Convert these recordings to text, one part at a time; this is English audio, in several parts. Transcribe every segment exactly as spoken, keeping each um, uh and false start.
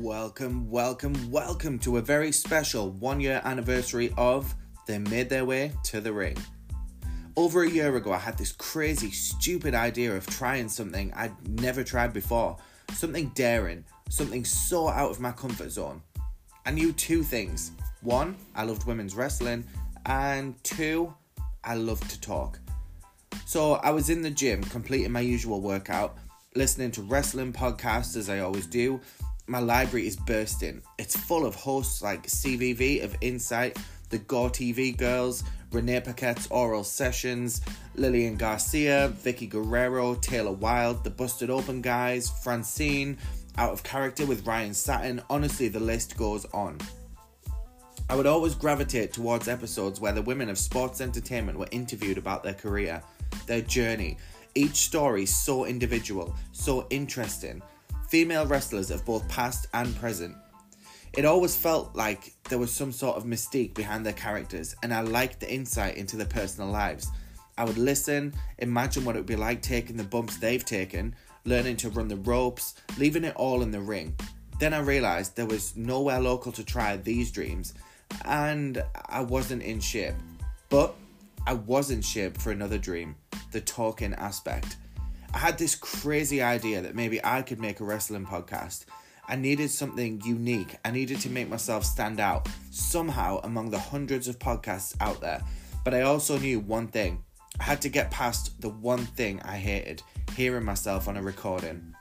Welcome, welcome, welcome to a very special one-year anniversary of They Made Their Way to the Ring. Over a year ago, I had this crazy, stupid idea of trying something I'd never tried before. Something daring, something so out of my comfort zone. I knew two things. One, I loved women's wrestling, and two, I loved to talk. So I was in the gym, completing my usual workout, listening to wrestling podcasts as I always do. My library is bursting. It's full of hosts like C V V of Insight, the Gore T V Girls, Renee Paquette's Oral Sessions, Lillian Garcia, Vicky Guerrero, Taylor Wilde, the Busted Open Guys, Francine, Out of Character with Ryan Satin. Honestly, the list goes on. I would always gravitate towards episodes where the women of sports entertainment were interviewed about their career, their journey. Each story so individual, so interesting. Female wrestlers of both past and present. It always felt like there was some sort of mystique behind their characters, and I liked the insight into their personal lives. I would listen, imagine what it would be like taking the bumps they've taken, learning to run the ropes, leaving it all in the ring. Then I realised there was nowhere local to try these dreams, and I wasn't in shape. But I was in shape for another dream, the talking aspect. I had this crazy idea that maybe I could make a wrestling podcast. I needed something unique. I needed to make myself stand out somehow among the hundreds of podcasts out there. But I also knew one thing. I had to get past the one thing I hated, hearing myself on a recording.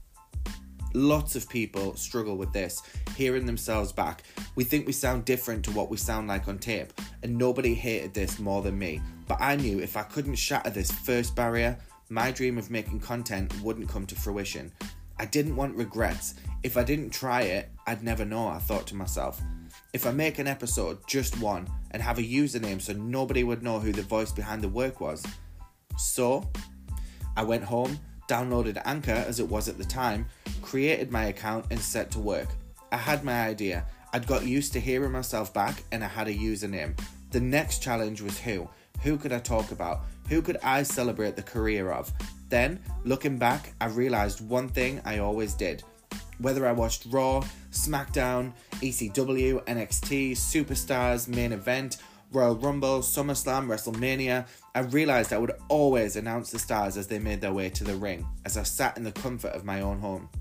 Lots of people struggle with this, hearing themselves back. We think we sound different to what we sound like on tape, and nobody hated this more than me. But I knew if I couldn't shatter this first barrier, my dream of making content wouldn't come to fruition. I didn't want regrets. If I didn't try it, I'd never know, I thought to myself. If I make an episode, just one, and have a username so nobody would know who the voice behind the work was. So, I went home, downloaded Anchor as it was at the time, created my account and set to work. I had my idea. I'd got used to hearing myself back and I had a username. The next challenge was who? Who could I talk about? Who could I celebrate the career of? Then, looking back, I realised one thing I always did. Whether I watched Raw, SmackDown, E C W, N X T, Superstars, Main Event, Royal Rumble, SummerSlam, WrestleMania, I realised I would always announce the stars as they made their way to the ring, as I sat in the comfort of my own home.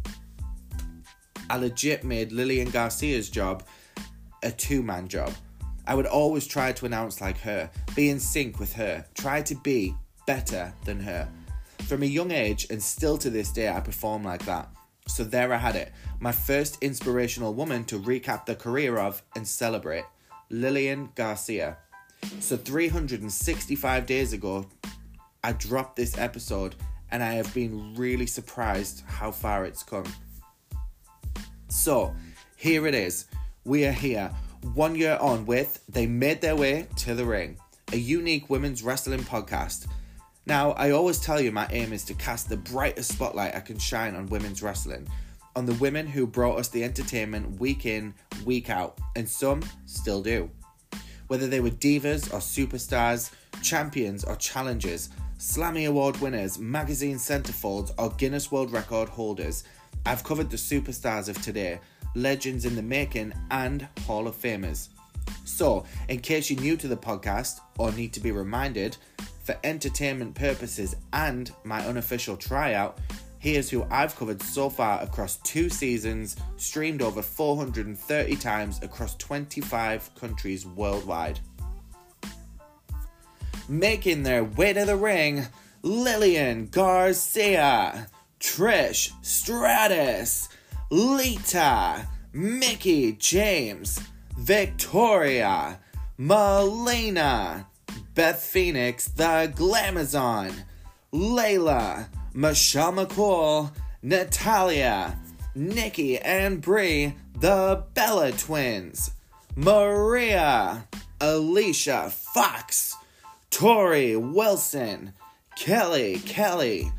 I legit made Lillian Garcia's job a two-man job. I would always try to announce like her, be in sync with her, try to be better than her. From a young age, and still to this day, I perform like that. So there I had it, my first inspirational woman to recap the career of and celebrate, Lillian Garcia. So three hundred sixty-five days ago, I dropped this episode, and I have been really surprised how far it's come. So, here it is. We are here. One year on with They Made Their Way to the Ring, a unique women's wrestling podcast. Now, I always tell you my aim is to cast the brightest spotlight I can shine on women's wrestling, on the women who brought us the entertainment week in, week out, and some still do. Whether they were divas or superstars, champions or challengers, Slammy Award winners, magazine centerfolds or Guinness World Record holders, I've covered the superstars of today, legends in the making, and Hall of Famers. So, in case you're new to the podcast or need to be reminded, for entertainment purposes and my unofficial tryout, here's who I've covered so far across two seasons, streamed over four hundred thirty times across twenty-five countries worldwide. Making their way to the ring, Lillian Garcia, Trish Stratus, Lita, Mickie James, Victoria, Melina, Beth Phoenix, the Glamazon, Layla, Michelle McCool, Natalia, Nikki and Brie, the Bella Twins, Maria, Alicia Fox, Tori Wilson, Kelly Kelly,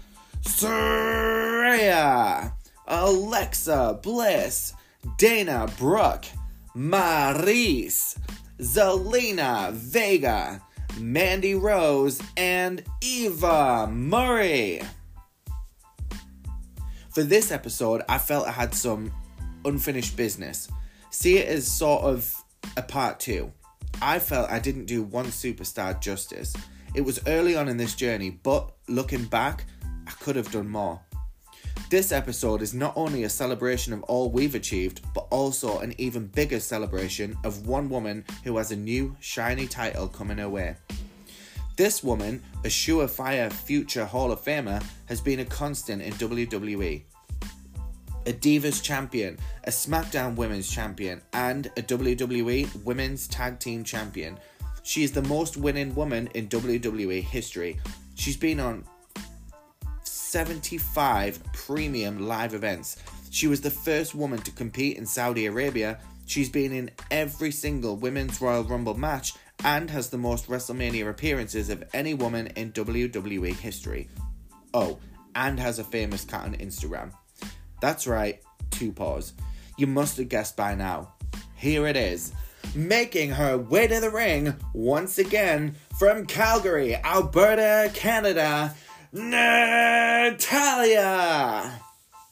Saraya, Alexa Bliss, Dana Brooke, Maryse, Zelina Vega, Mandy Rose, and Eva Murray. For this episode, I felt I had some unfinished business. See it as sort of a part two. I felt I didn't do one superstar justice. It was early on in this journey, but looking back, I could have done more. This episode is not only a celebration of all we've achieved, but also an even bigger celebration of one woman who has a new, shiny title coming her way. This woman, a surefire future Hall of Famer, has been a constant in W W E. A Divas Champion, a SmackDown Women's Champion, and a W W E Women's Tag Team Champion. She is the most winning woman in W W E history. She's been on seventy-five premium live events. She was the first woman to compete in Saudi Arabia. She's been in every single Women's Royal Rumble match and has the most WrestleMania appearances of any woman in W W E history. Oh, and has a famous cat on Instagram. That's right, two paws. You must have guessed by now. Here it is. Making her way to the ring once again from Calgary, Alberta, Canada, Natalya!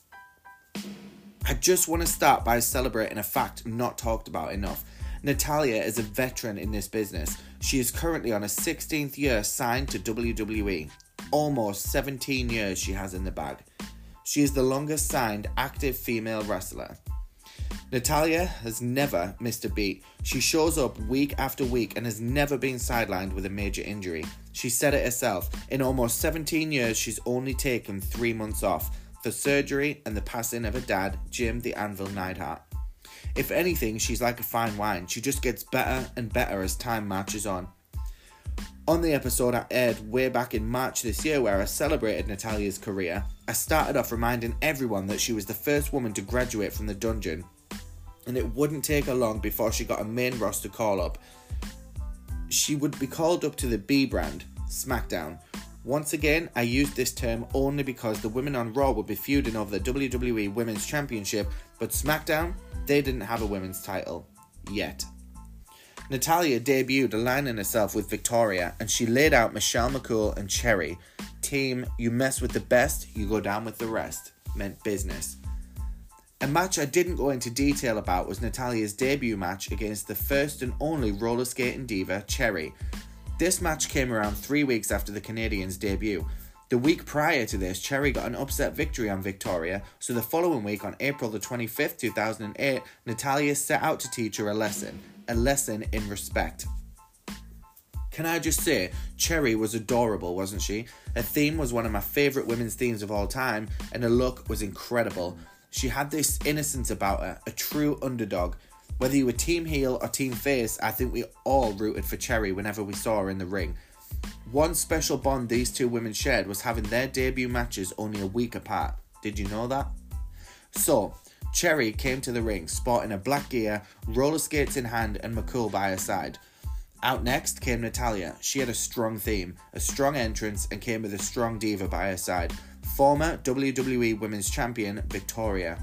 I just want to start by celebrating a fact not talked about enough. Natalya is a veteran in this business. She is currently on a sixteenth year signed to W W E. Almost seventeen years she has in the bag. She is the longest signed active female wrestler. Natalya has never missed a beat. She shows up week after week and has never been sidelined with a major injury. She said it herself, in almost seventeen years she's only taken three months off for surgery and the passing of her dad, Jim the Anvil Neidhart. If anything, she's like a fine wine. She just gets better and better as time marches on. On the episode I aired way back in March this year where I celebrated Natalya's career, I started off reminding everyone that she was the first woman to graduate from the dungeon, and it wouldn't take her long before she got a main roster call-up. She would be called up to the B brand, SmackDown. Once again, I used this term only because the women on Raw would be feuding over the W W E Women's Championship, but SmackDown, they didn't have a women's title. Yet. Natalya debuted aligning herself with Victoria, and she laid out Michelle McCool and Cherry. Team, you mess with the best, you go down with the rest. Meant business. A match I didn't go into detail about was Natalya's debut match against the first and only roller skating diva, Cherry. This match came around three weeks after the Canadians' debut. The week prior to this, Cherry got an upset victory on Victoria, so the following week, on April the twenty-fifth, two thousand eight, Natalya set out to teach her a lesson. A lesson in respect. Can I just say, Cherry was adorable, wasn't she? Her theme was one of my favourite women's themes of all time, and her look was incredible. She had this innocence about her, a true underdog. Whether you were team heel or team face, I think we all rooted for Cherry whenever we saw her in the ring. One special bond these two women shared was having their debut matches only a week apart. Did you know that? So, Cherry came to the ring sporting a black gear, roller skates in hand, and McCool by her side. Out next came Natalya. She had a strong theme, a strong entrance, and came with a strong diva by her side. Former W W E Women's Champion, Victoria.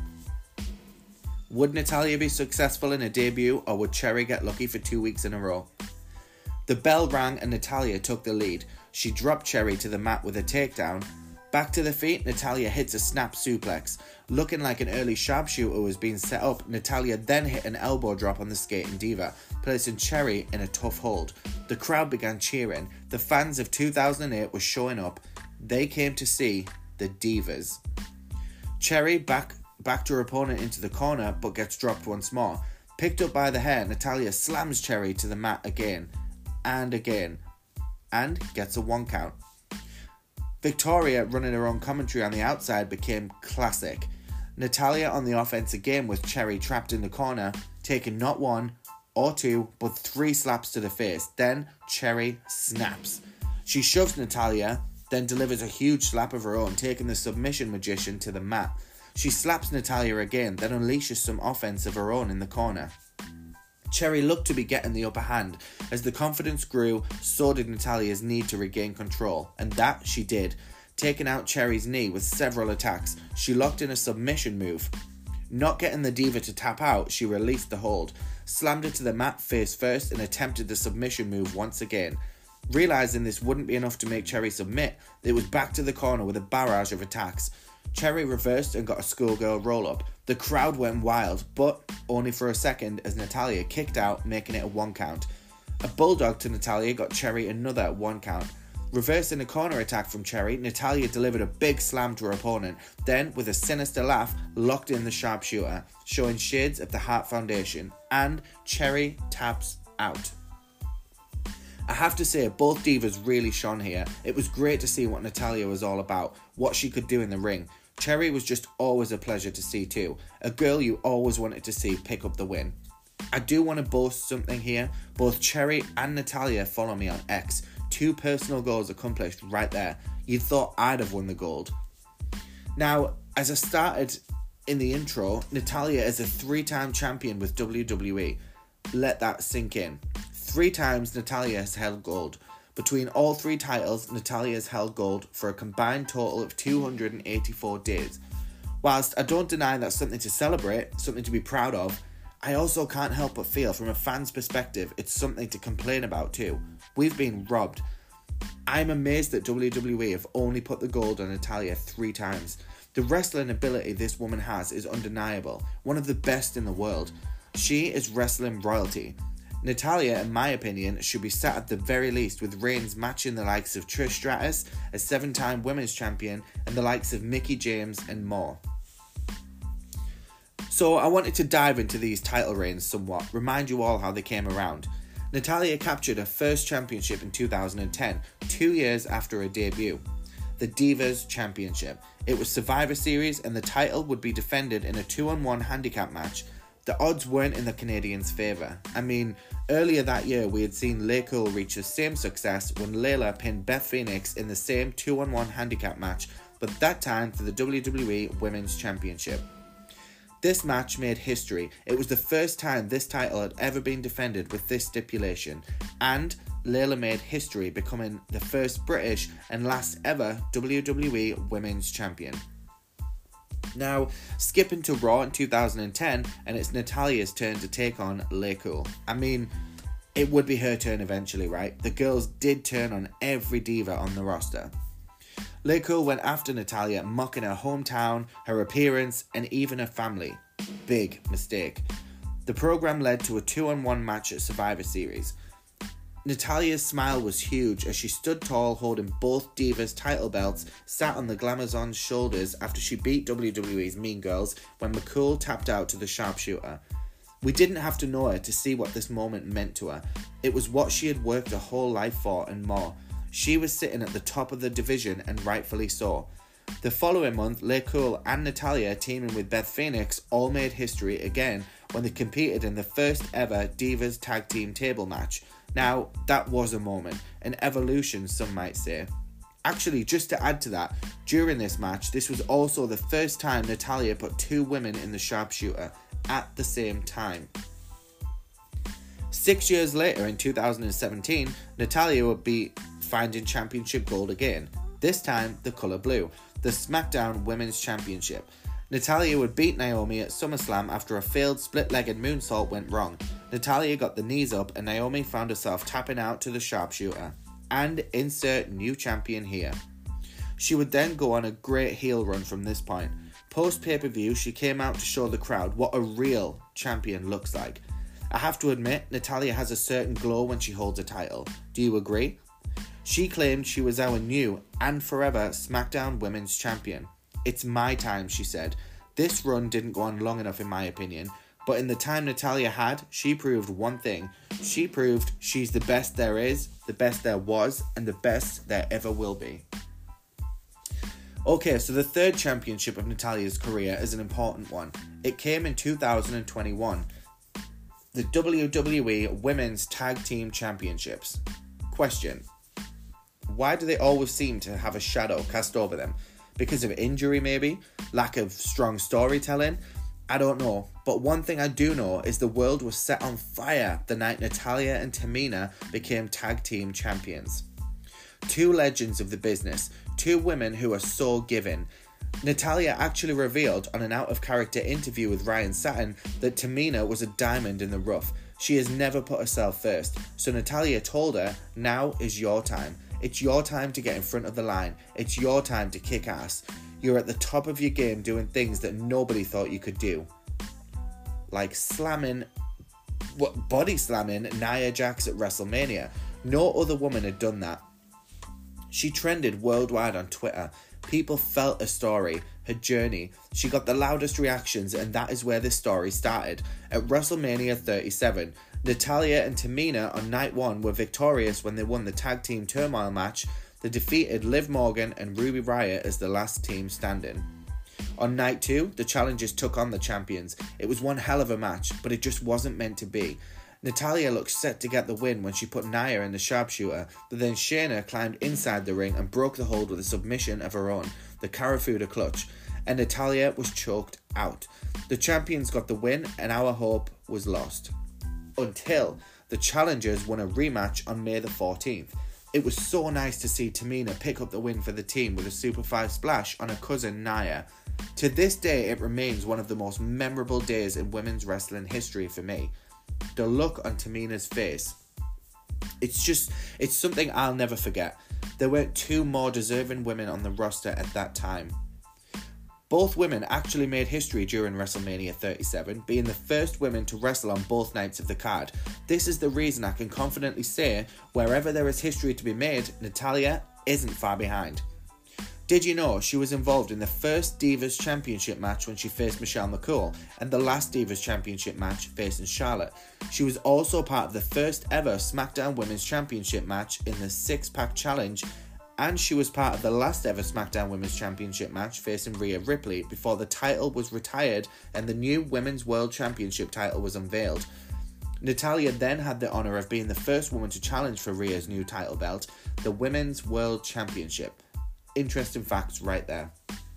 Would Natalya be successful in her debut, or would Cherry get lucky for two weeks in a row? The bell rang and Natalya took the lead. She dropped Cherry to the mat with a takedown. Back to the feet, Natalya hits a snap suplex. Looking like an early sharpshooter was being set up, Natalya then hit an elbow drop on the skating diva, placing Cherry in a tough hold. The crowd began cheering. The fans of two thousand eight were showing up. They came to see the Divas. Cherry back, backed her opponent into the corner, but gets dropped once more. Picked up by the hair, Natalya slams Cherry to the mat again and again, and gets a one count. Victoria, running her own commentary on the outside, became classic. Natalya on the offense again with Cherry trapped in the corner, taking not one or two, but three slaps to the face. Then Cherry snaps. She shoves Natalya, then delivers a huge slap of her own, taking the submission magician to the mat. She slaps Natalya again, then unleashes some offense of her own in the corner. Cherry looked to be getting the upper hand. As the confidence grew, so did Natalya's need to regain control, and that she did, taking out Cherry's knee with several attacks. She locked in a submission move. Not getting the diva to tap out, she released the hold, slammed her to the mat face first, and attempted the submission move once again. Realising this wouldn't be enough to make Cherry submit, it was back to the corner with a barrage of attacks. Cherry reversed and got a schoolgirl roll-up. The crowd went wild, but only for a second as Natalya kicked out, making it a one count. A bulldog to Natalya got Cherry another one count. Reversing a corner attack from Cherry, Natalya delivered a big slam to her opponent, then, with a sinister laugh, locked in the sharpshooter, showing shades of the Hart Foundation, and Cherry taps out. I have to say, both divas really shone here. It was great to see what Natalya was all about, what she could do in the ring. Cherry was just always a pleasure to see too, a girl you always wanted to see pick up the win. I do want to boast something here. Both Cherry and Natalya follow me on X. Two personal goals accomplished right there. You'd thought I'd have won the gold. Now, as I started in the intro, Natalya is a three-time champion with W W E. Let that sink in. Three times Natalya has held gold. Between all three titles, Natalya has held gold for a combined total of two hundred eighty-four days. Whilst I don't deny that's something to celebrate, something to be proud of, I also can't help but feel from a fan's perspective it's something to complain about too. We've been robbed. I'm amazed that W W E have only put the gold on Natalya three times. The wrestling ability this woman has is undeniable, one of the best in the world. She is wrestling royalty. Natalya, in my opinion, should be sat at the very least with reigns matching the likes of Trish Stratus, a seven-time women's champion, and the likes of Mickie James and more. So I wanted to dive into these title reigns somewhat, remind you all how they came around. Natalya captured her first championship in two thousand ten, two years after her debut. The Divas Championship. It was Survivor Series and the title would be defended in a two on one handicap match. The odds weren't in the Canadians' favour. I mean, earlier that year we had seen Laycool reach the same success when Layla pinned Beth Phoenix in the same two on one handicap match, but that time for the W W E Women's Championship. This match made history. It was the first time this title had ever been defended with this stipulation, and Layla made history, becoming the first British and last ever W W E Women's Champion. Now, skipping to Raw in two thousand ten, and it's Natalya's turn to take on Laycool. I mean, it would be her turn eventually, right? The girls did turn on every diva on the roster. Laycool went after Natalya, mocking her hometown, her appearance, and even her family. Big mistake. The program led to a two on one match at Survivor Series. Natalya's smile was huge as she stood tall holding both divas' title belts, sat on the Glamazon's shoulders after she beat W W E's Mean Girls when McCool tapped out to the sharpshooter. We didn't have to know her to see what this moment meant to her. It was what she had worked her whole life for and more. She was sitting at the top of the division and rightfully so. The following month, Laycool and Natalya teaming with Beth Phoenix all made history again when they competed in the first ever Divas Tag Team table match. Now, that was a moment, an evolution some might say. Actually, just to add to that, during this match, this was also the first time Natalya put two women in the sharpshooter at the same time. Six years later, in two thousand seventeen, Natalya would be finding championship gold again, this time the colour blue, the SmackDown Women's Championship. Natalya would beat Naomi at SummerSlam after a failed split-legged moonsault went wrong. Natalya got the knees up and Naomi found herself tapping out to the sharpshooter. And insert new champion here. She would then go on a great heel run from this point. Post pay-per-view, she came out to show the crowd what a real champion looks like. I have to admit, Natalya has a certain glow when she holds a title. Do you agree? She claimed she was our new and forever SmackDown Women's Champion. It's my time, she said. This run didn't go on long enough in my opinion, but in the time Natalya had, she proved one thing. She proved she's the best there is, the best there was, and the best there ever will be. Okay, so the third championship of Natalya's career is an important one. It came in two thousand twenty-one. The W W E Women's Tag Team Championships. Question. Why do they always seem to have a shadow cast over them? Because of injury maybe? Lack of strong storytelling? I don't know, but one thing I do know is the world was set on fire the night Natalya and Tamina became tag team champions. Two legends of the business, two women who are so giving. Natalya actually revealed on an out-of-character interview with Ryan Satin that Tamina was a diamond in the rough. She has never put herself first, so Natalya told her, now is your time. It's your time to get in front of the line. It's your time to kick ass. You're at the top of your game doing things that nobody thought you could do. Like slamming, what, body slamming Nia Jax at WrestleMania. No other woman had done that. She trended worldwide on Twitter. People felt her story, her journey. She got the loudest reactions, and that is where this story started. At WrestleMania thirty-seven, Natalya and Tamina on night one were victorious when they won the tag team turmoil match. They defeated Liv Morgan and Ruby Riott as the last team standing. On night two, the challengers took on the champions. It was one hell of a match, but it just wasn't meant to be. Natalya looked set to get the win when she put Nia in the sharpshooter, but then Shayna climbed inside the ring and broke the hold with a submission of her own, the Karafuda clutch, and Natalya was choked out. The champions got the win, and our hope was lost. Until the challengers won a rematch on May the fourteenth. It was so nice to see Tamina pick up the win for the team with a Super five splash on her cousin Nia. To this day, it remains one of the most memorable days in women's wrestling history for me. The look on Tamina's face. It's just, it's something I'll never forget. There weren't two more deserving women on the roster at that time. Both women actually made history during WrestleMania thirty-seven, being the first women to wrestle on both nights of the card. This is the reason I can confidently say, wherever there is history to be made, Natalya isn't far behind. Did you know she was involved in the first Divas Championship match when she faced Michelle McCool, and the last Divas Championship match facing Charlotte? She was also part of the first ever SmackDown Women's Championship match in the six-pack challenge, and she was part of the last ever SmackDown Women's Championship match facing Rhea Ripley before the title was retired and the new Women's World Championship title was unveiled. Natalya then had the honour of being the first woman to challenge for Rhea's new title belt, the Women's World Championship. Interesting facts right there.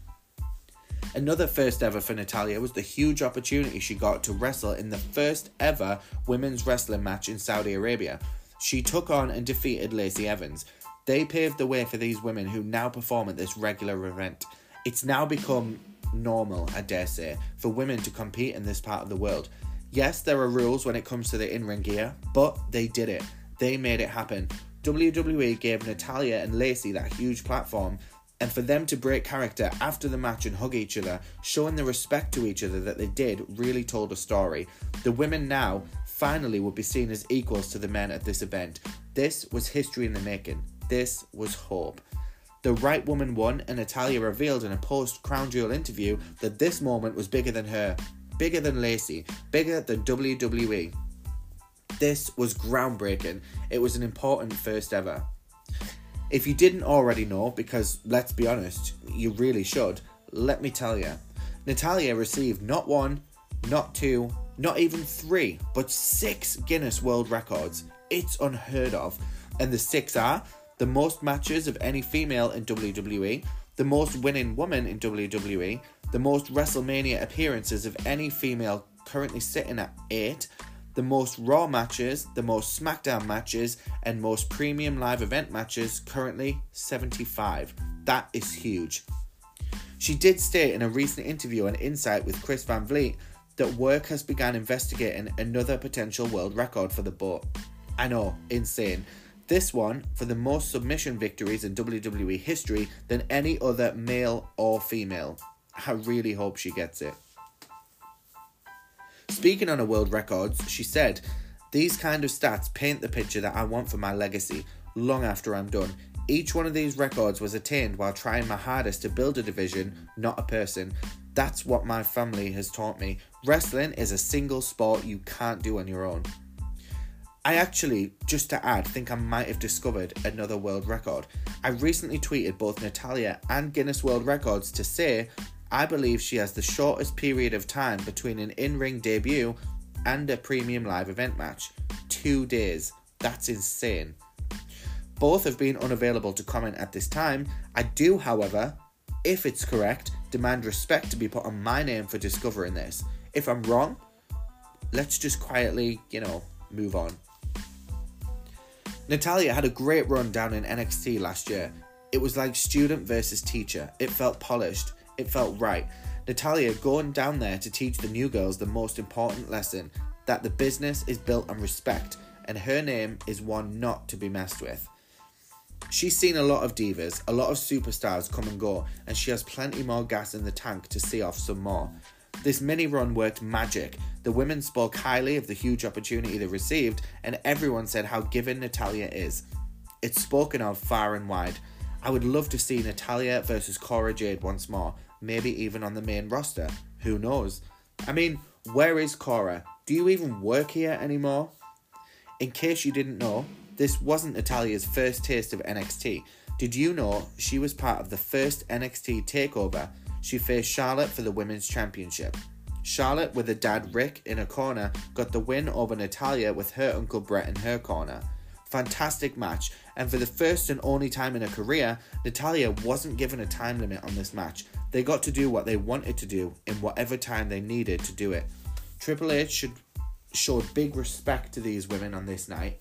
Another first ever for Natalya was the huge opportunity she got to wrestle in the first ever women's wrestling match in Saudi Arabia. She took on and defeated Lacey Evans. They paved the way for these women who now perform at this regular event. It's now become normal, I dare say, for women to compete in this part of the world. Yes, there are rules when it comes to the in-ring gear, but they did it. They made it happen. W W E gave Natalya and Lacey that huge platform, and for them to break character after the match and hug each other, showing the respect to each other that they did, really told a story. The women now finally would be seen as equals to the men at this event. This was history in the making. This was hope. The right woman won, and Natalya revealed in a post-Crown Jewel interview that this moment was bigger than her, bigger than Lacey, bigger than W W E. This was groundbreaking. It was an important first ever. If you didn't already know, because let's be honest, you really should, let me tell you. Natalya received not one, not two, not even three, but six Guinness World Records. It's unheard of. And the six are the most matches of any female in W W E, the most winning woman in W W E, the most WrestleMania appearances of any female, currently sitting at eight, the most Raw matches, the most SmackDown matches, and most premium live event matches, currently seventy-five. That is huge. She did state in a recent interview on Insight with Chris Van Vliet that work has begun investigating another potential world record for the boat. I know, insane. This one for the most submission victories in W W E history than any other male or female. I really hope she gets it. Speaking on her world records, she said, "These kind of stats paint the picture that I want for my legacy, long after I'm done. Each one of these records was attained while trying my hardest to build a division, not a person. That's what my family has taught me. Wrestling is a single sport you can't do on your own." I actually, just to add, think I might have discovered another world record. I recently tweeted both Natalya and Guinness World Records to say I believe she has the shortest period of time between an in-ring debut and a premium live event match. Two days. That's insane. Both have been unavailable to comment at this time. I do, however, if it's correct, demand respect to be put on my name for discovering this. If I'm wrong, let's just quietly, you know, move on. Natalya had a great run down in N X T last year. It was like student versus teacher. It felt polished. It felt right. Natalya going down there to teach the new girls the most important lesson, that the business is built on respect, and her name is one not to be messed with. She's seen a lot of divas, a lot of superstars come and go, and she has plenty more gas in the tank to see off some more. This mini run worked magic. The women spoke highly of the huge opportunity they received, and everyone said how given Natalya is. It's spoken of far and wide. I would love to see Natalya versus Cora Jade once more, maybe even on the main roster. Who knows? I mean, where is Cora? Do you even work here anymore? In case you didn't know, this wasn't Natalya's first taste of N X T. Did you know she was part of the first N X T takeover? She faced Charlotte for the Women's Championship. Charlotte, with her dad Rick in her corner, got the win over Natalya with her uncle Brett in her corner. Fantastic match, and for the first and only time in her career, Natalya wasn't given a time limit on this match. They got to do what they wanted to do in whatever time they needed to do it. Triple H should showed big respect to these women on this night.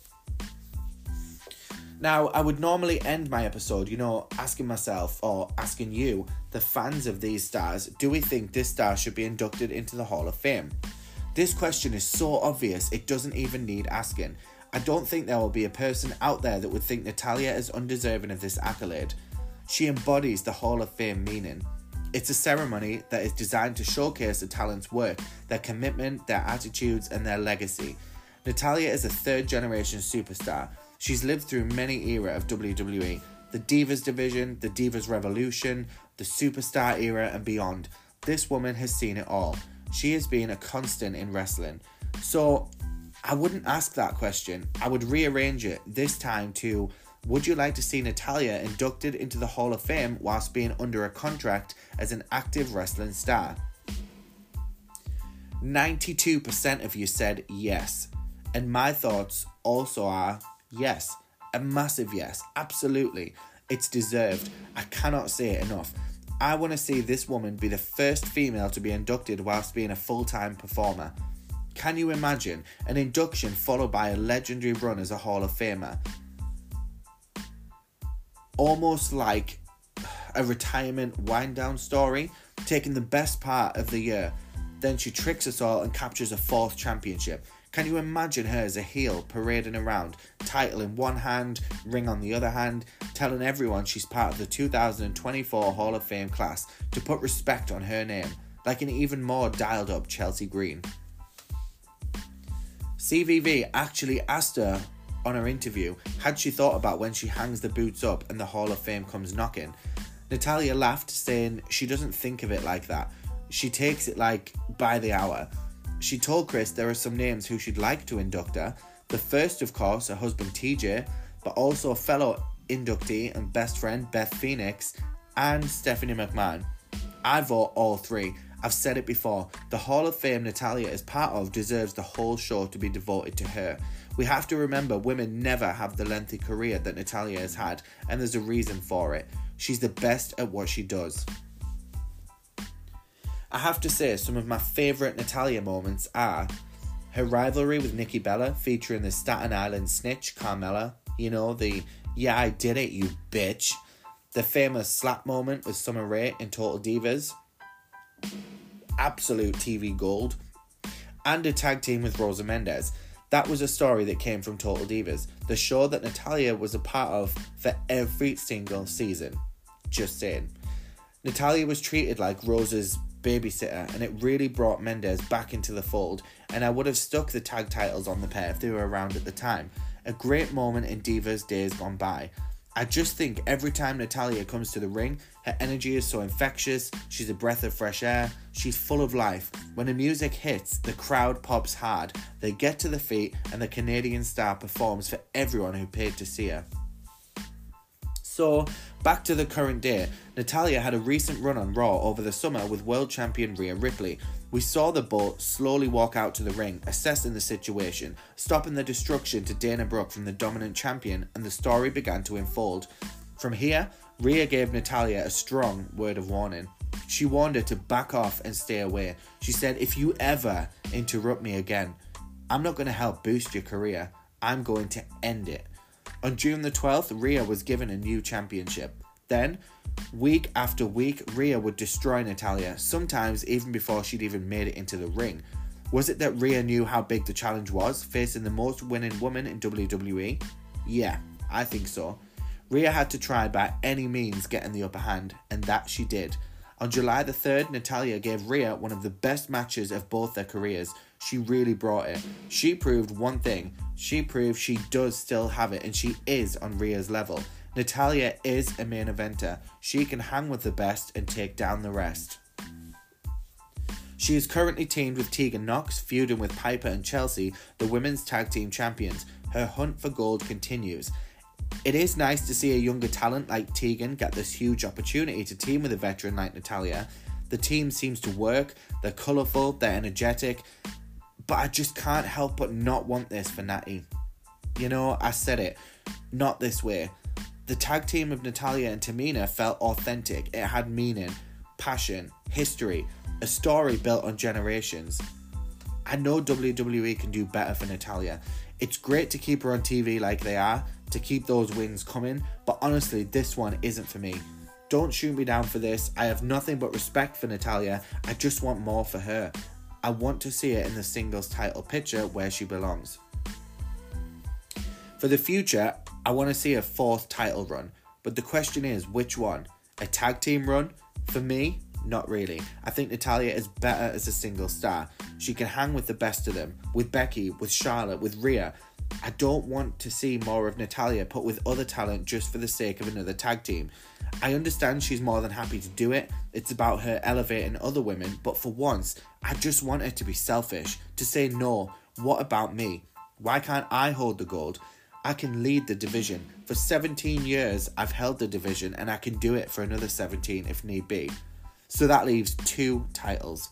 Now, I would normally end my episode, you know, asking myself, or asking you, the fans of these stars, do we think this star should be inducted into the Hall of Fame? This question is so obvious, it doesn't even need asking. I don't think there will be a person out there that would think Natalya is undeserving of this accolade. She embodies the Hall of Fame meaning. It's a ceremony that is designed to showcase a talent's work, their commitment, their attitudes, and their legacy. Natalya is a third-generation superstar. She's lived through many eras of W W E, the Divas division, the Divas Revolution, the Superstar era, and beyond. This woman has seen it all. She has been a constant in wrestling. So, I wouldn't ask that question. I would rearrange it, this time to, would you like to see Natalya inducted into the Hall of Fame whilst being under a contract as an active wrestling star? ninety-two percent of you said yes. And my thoughts also are yes. A massive yes. Absolutely. It's deserved. I cannot say it enough. I want to see this woman be the first female to be inducted whilst being a full-time performer. Can you imagine an induction followed by a legendary run as a Hall of Famer? Almost like a retirement wind-down story, taking the best part of the year. Then she tricks us all and captures a fourth championship. Can you imagine her as a heel parading around, title in one hand, ring on the other hand, telling everyone she's part of the two thousand twenty-four Hall of Fame class to put respect on her name, like an even more dialed up Chelsea Green. C V V actually asked her on her interview, had she thought about when she hangs the boots up and the Hall of Fame comes knocking? Natalya laughed, saying she doesn't think of it like that. She takes it like by the hour. She told Chris there are some names who she'd like to induct her. The first, of course, her husband T J, but also a fellow inductee and best friend Beth Phoenix and Stephanie McMahon. I vote all three. I've said it before, the Hall of Fame Natalya is part of deserves the whole show to be devoted to her. We have to remember women never have the lengthy career that Natalya has had, and there's a reason for it. She's the best at what she does. I have to say, some of my favourite Natalya moments are her rivalry with Nikki Bella, featuring the Staten Island snitch, Carmella. You know, the, yeah, I did it, you bitch. The famous slap moment with Summer Rae in Total Divas. Absolute T V gold. And a tag team with Rosa Mendes. That was a story that came from Total Divas, the show that Natalya was a part of for every single season. Just saying. Natalya was treated like Rosa's babysitter, and it really brought Mendes back into the fold, and I would have stuck the tag titles on the pair if they were around at the time. A great moment in Divas days gone by. I just think every time Natalya comes to the ring, her energy is so infectious, she's a breath of fresh air, she's full of life. When the music hits, the crowd pops hard, they get to the feet, and the Canadian star performs for everyone who paid to see her. So, back to the current day, Natalya had a recent run on Raw over the summer with world champion Rhea Ripley. We saw the both slowly walk out to the ring, assessing the situation, stopping the destruction to Dana Brooke from the dominant champion, and the story began to unfold. From here, Rhea gave Natalya a strong word of warning. She warned her to back off and stay away. She said, if you ever interrupt me again, I'm not going to help boost your career, I'm going to end it. On June the twelfth, Rhea was given a new championship. Then, week after week, Rhea would destroy Natalya, sometimes even before she'd even made it into the ring. Was it that Rhea knew how big the challenge was, facing the most winning woman in W W E? Yeah, I think so. Rhea had to try by any means getting the upper hand, and that she did. On July the third, Natalya gave Rhea one of the best matches of both their careers. She really brought it. She proved one thing. She proved she does still have it, and she is on Rhea's level. Natalya is a main eventer. She can hang with the best and take down the rest. She is currently teamed with Tegan Nox, feuding with Piper and Chelsea, the women's tag team champions. Her hunt for gold continues. It is nice to see a younger talent like Tegan get this huge opportunity to team with a veteran like Natalya. The team seems to work, they're colourful, they're energetic, but I just can't help but not want this for Natty. You know, I said it, not this way. The tag team of Natalya and Tamina felt authentic. It had meaning, passion, history, a story built on generations. I know W W E can do better for Natalya. It's great to keep her on T V like they are, to keep those wins coming, but honestly, this one isn't for me. Don't shoot me down for this. I have nothing but respect for Natalya. I just want more for her. I want to see her in the singles title picture where she belongs. For the future, I want to see a fourth title run, but the question is, which one? A tag team run? For me, not really. I think Natalya is better as a single star. She can hang with the best of them, with Becky, with Charlotte, with Rhea. I don't want to see more of Natalya put with other talent just for the sake of another tag team. I understand she's more than happy to do it. It's about her elevating other women, but for once, I just want her to be selfish, to say no, what about me? Why can't I hold the gold? I can lead the division. For seventeen years, I've held the division, and I can do it for another seventeen if need be. So that leaves two titles.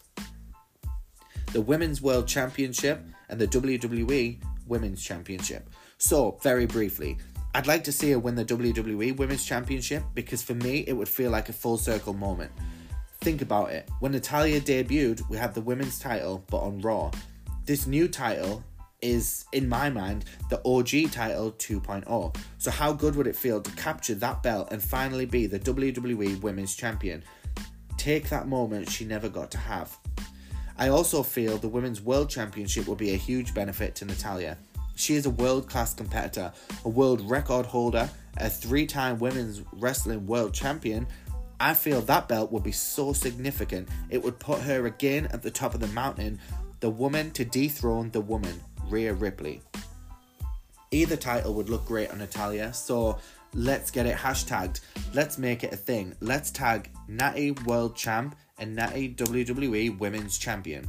The Women's World Championship and the W W E Women's Championship. So, very briefly, I'd like to see her win the W W E Women's Championship because for me, it would feel like a full circle moment. Think about it. When Natalya debuted, we had the women's title, but on Raw. This new title is, in my mind, the O G title two point oh. So how good would it feel to capture that belt and finally be the W W E Women's Champion? Take that moment she never got to have. I also feel the Women's World Championship will be a huge benefit to Natalya. She is a world-class competitor, a world record holder, a three-time Women's Wrestling World Champion. I feel that belt would be so significant, it would put her again at the top of the mountain, the woman to dethrone the woman, Rhea Ripley. Either title would look great on Natalya, so let's get it hashtagged. Let's make it a thing. Let's tag Natty World Champ and Natty W W E Women's Champion.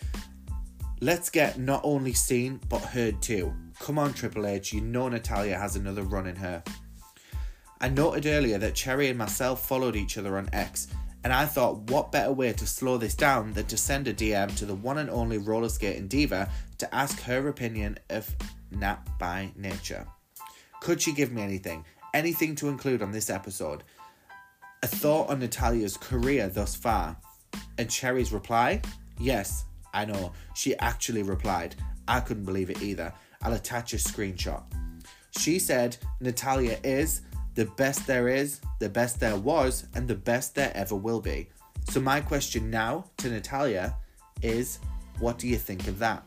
Let's get not only seen, but heard too. Come on, Triple H, you know Natalya has another run in her. I noted earlier that Cherry and myself followed each other on X, and I thought what better way to slow this down than to send a D M to the one and only roller skating diva to ask her opinion of Nat by Nature. Could she give me anything? Anything to include on this episode? A thought on Natalya's career thus far? And Cherry's reply? Yes, I know, she actually replied. I couldn't believe it either. I'll attach a screenshot. She said Natalya is the best there is, the best there was, and the best there ever will be. So my question now to Natalya is, what do you think of that?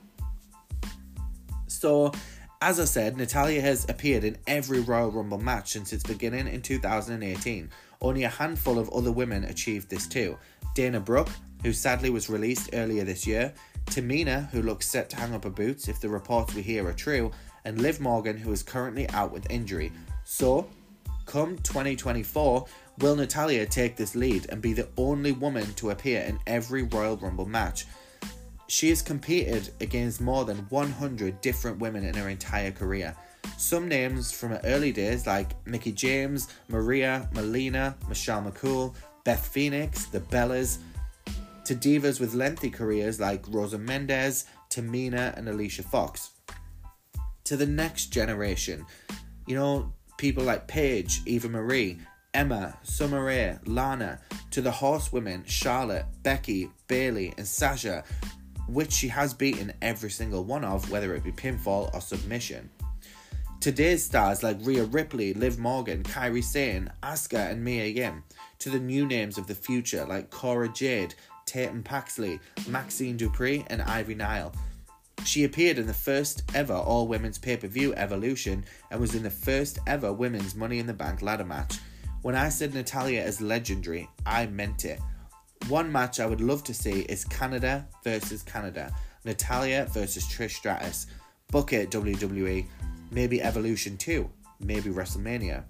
So, as I said, Natalya has appeared in every Royal Rumble match since its beginning in two thousand eighteen. Only a handful of other women achieved this too. Dana Brooke, who sadly was released earlier this year, Tamina, who looks set to hang up her boots if the reports we hear are true, and Liv Morgan, who is currently out with injury. So, come twenty twenty-four, will Natalya take this lead and be the only woman to appear in every Royal Rumble match? She has competed against more than one hundred different women in her entire career. Some names from her early days like Mickie James, Maria, Melina, Michelle McCool, Beth Phoenix, the Bellas, to divas with lengthy careers like Rosa Mendez, Tamina and Alicia Fox. To the next generation, you know, people like Paige, Eva Marie, Emma, Summer Rae, Lana, to the horsewomen Charlotte, Becky, Bayley and Sasha, which she has beaten every single one of, whether it be pinfall or submission. Today's stars like Rhea Ripley, Liv Morgan, Kairi Sane, Asuka and Mia Yim. To the new names of the future like Cora Jade, Tatum Paxley, Maxine Dupree and Ivy Nile. She appeared in the first ever all-women's pay-per-view Evolution and was in the first ever women's Money in the Bank ladder match. When I said Natalya is legendary, I meant it. One match I would love to see is Canada versus Canada. Natalya versus Trish Stratus. Book it, W W E. Maybe Evolution two. Maybe WrestleMania.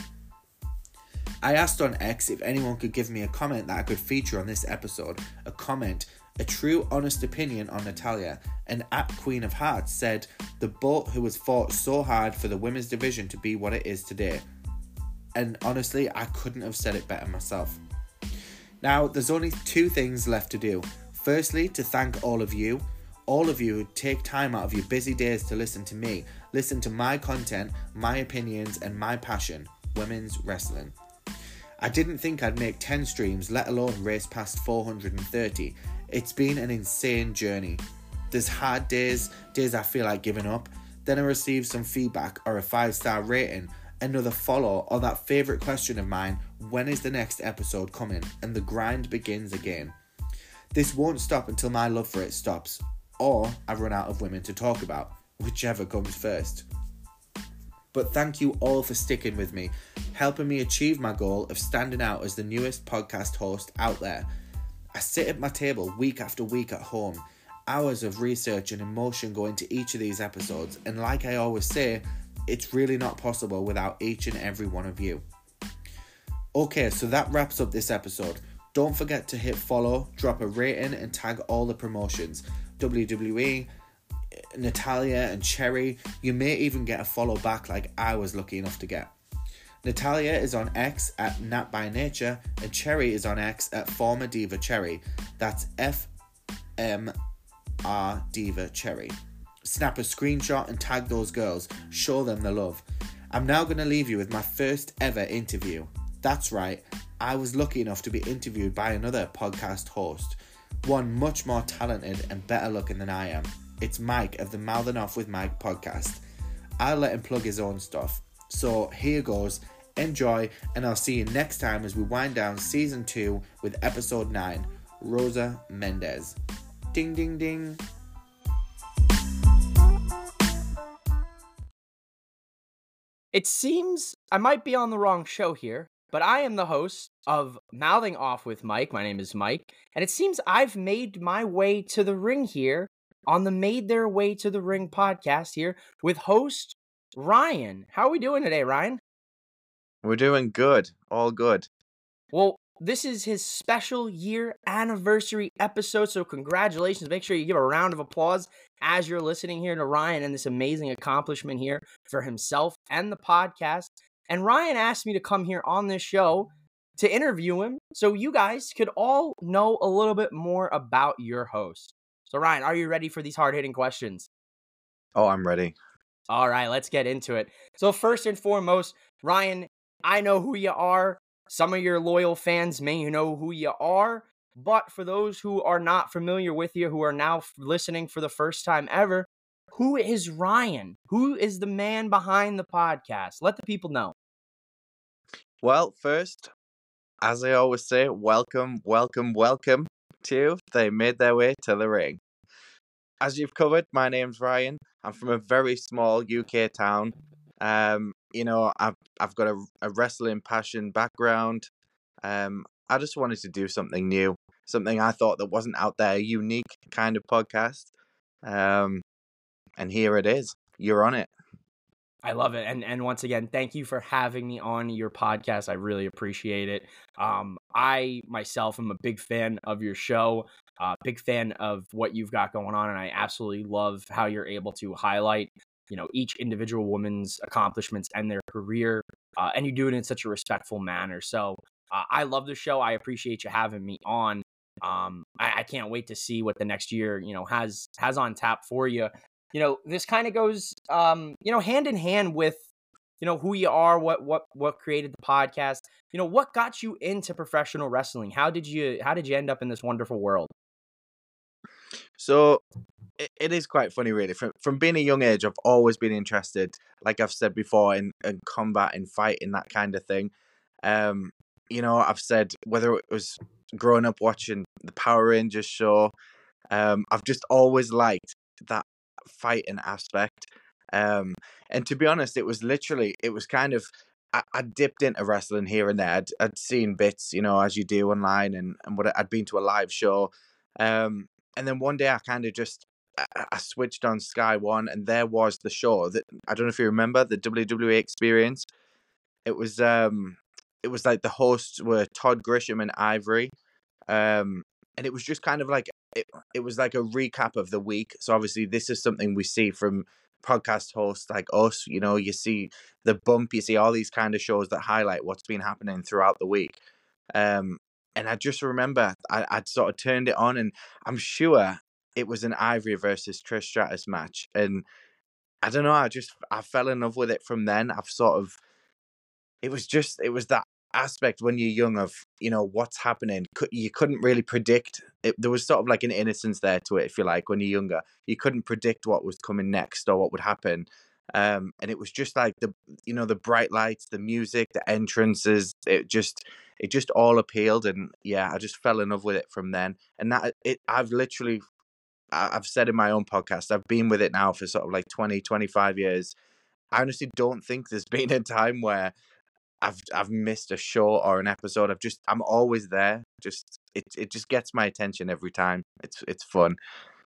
I asked on X if anyone could give me a comment that I could feature on this episode. A comment, a true honest opinion on Natalya. And at Queen of Hearts said, the boat who has fought so hard for the women's division to be what it is today. And honestly, I couldn't have said it better myself. Now, there's only two things left to do. Firstly, to thank all of you. All of you who take time out of your busy days to listen to me. Listen to my content, my opinions, and my passion. Women's wrestling. I didn't think I'd make ten streams, let alone race past four hundred thirty. It's been an insane journey. There's hard days, days I feel like giving up. Then I receive some feedback or a five star rating, another follow, or that favourite question of mine, when is the next episode coming? And the grind begins again. This won't stop until my love for it stops, or I've run out of women to talk about, whichever comes first. But thank you all for sticking with me, helping me achieve my goal of standing out as the newest podcast host out there. I sit at my table week after week at home. Hours of research and emotion go into each of these episodes, and like I always say, it's really not possible without each and every one of you. Okay, so that wraps up this episode. Don't forget to hit follow, drop a rating, and tag all the promotions. W W E, Natalya, and Cherry. You may even get a follow back like I was lucky enough to get. Natalya is on X at Nat by Nature, and Cherry is on X at Former Diva Cherry. That's F M R Diva Cherry. Snap a screenshot and tag those girls. Show them the love. I'm now going to leave you with my first ever interview. That's right, I was lucky enough to be interviewed by another podcast host. One much more talented and better looking than I am. It's Mike of the Mouthing Off with Mike podcast. I'll let him plug his own stuff. So here goes. Enjoy, and I'll see you next time as we wind down season two with episode nine, Rosa Mendes. Ding, ding, ding. It seems I might be on the wrong show here, but I am the host of Mouthing Off with Mike. My name is Mike, and it seems I've made my way to the ring here on the Made Their Way to the Ring podcast here with host Ryan. How are we doing today, Ryan? We're doing good. All good. Well, this is his special year anniversary episode, so congratulations. Make sure you give a round of applause as you're listening here to Ryan and this amazing accomplishment here for himself and the podcast. And Ryan asked me to come here on this show to interview him so you guys could all know a little bit more about your host. So Ryan, are you ready for these hard-hitting questions? Oh, I'm ready. All right, let's get into it. So first and foremost, Ryan, I know who you are. Some of your loyal fans may know who you are, but for those who are not familiar with you, who are now listening for the first time ever, who is Ryan? Who is the man behind the podcast? Let the people know. Well, first, as I always say, welcome, welcome, welcome to They Made Their Way to the Ring. As you've covered, my name's Ryan. I'm from a very small U K town. Um, you know, I've I've got a, a wrestling passion background. Um, I just wanted to do something new, something I thought that wasn't out there, a unique kind of podcast. Um, and here it is. You're on it. I love it. And and once again, thank you for having me on your podcast. I really appreciate it. Um, I myself am a big fan of your show, uh, big fan of what you've got going on. And I absolutely love how you're able to highlight, you know, each individual woman's accomplishments and their career. Uh, and you do it in such a respectful manner. So uh, I love the show. I appreciate you having me on. Um, I, I can't wait to see what the next year, you know, has has on tap for you. You know, this kind of goes, um, you know, hand in hand with, you know, who you are, what, what, what created the podcast, you know, what got you into professional wrestling? How did you, how did you end up in this wonderful world? So it, it is quite funny, really. From from being a young age, I've always been interested, like I've said before, in, in combat, in fighting, that kind of thing. Um, you know, I've said whether it was growing up watching the Power Rangers show, um, I've just always liked that fighting aspect. Um, and to be honest, it was literally, it was kind of, I, I dipped into wrestling here and there. I'd, I'd seen bits, you know, as you do online, and, and what I'd been to a live show. Um, and then one day I kind of just, I, I switched on Sky One, and there was the show that, I don't know if you remember, the W W E Experience. It was, um, it was like the hosts were Todd Grisham and Ivory. Um, and it was just kind of like, it, it was like a recap of the week. So obviously this is something we see from podcast hosts like us. You know, you see the bump, you see all these kind of shows that highlight what's been happening throughout the week. Um, and I just remember I, I'd sort of turned it on, and I'm sure it was an Ivory versus Trish Stratus match. And I don't know, I just, I fell in love with it from then. I've sort of, it was just, it was that aspect when you're young of, you know, what's happening. You couldn't really predict it. There was sort of like an innocence there to it, if you like. When you're younger, you couldn't predict what was coming next or what would happen. Um, and it was just like the, you know, the bright lights, the music, the entrances, it just, it just all appealed. And yeah, I just fell in love with it from then. And that, it, I've literally, I've said in my own podcast, I've been with it now for sort of like twenty, twenty-five years. I honestly don't think there's been a time where I've I've missed a show or an episode. I've just, I'm always there. Just it it just gets my attention every time. It's it's fun.